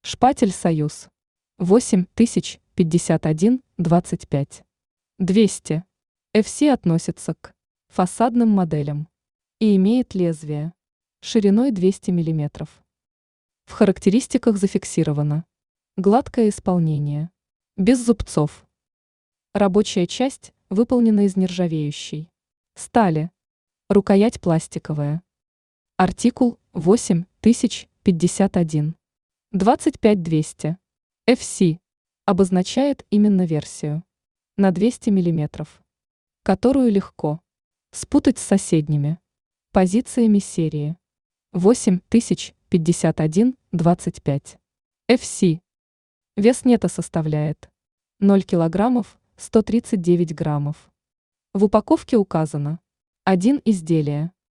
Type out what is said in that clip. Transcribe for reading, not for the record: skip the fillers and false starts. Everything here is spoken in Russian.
Шпатель «Союз». 8051-25. 200. FC относится к фасадным моделям и имеет лезвие шириной 200 мм. В характеристиках зафиксировано гладкое исполнение, без зубцов. Рабочая часть выполнена из нержавеющей стали. Рукоять пластиковая. Артикул 8051. 25200. FC обозначает именно версию на 200 мм, которую легко спутать с соседними позициями серии 8051-25. FC. Вес нета составляет 0 кг 139 граммов. В упаковке указано 1 изделие.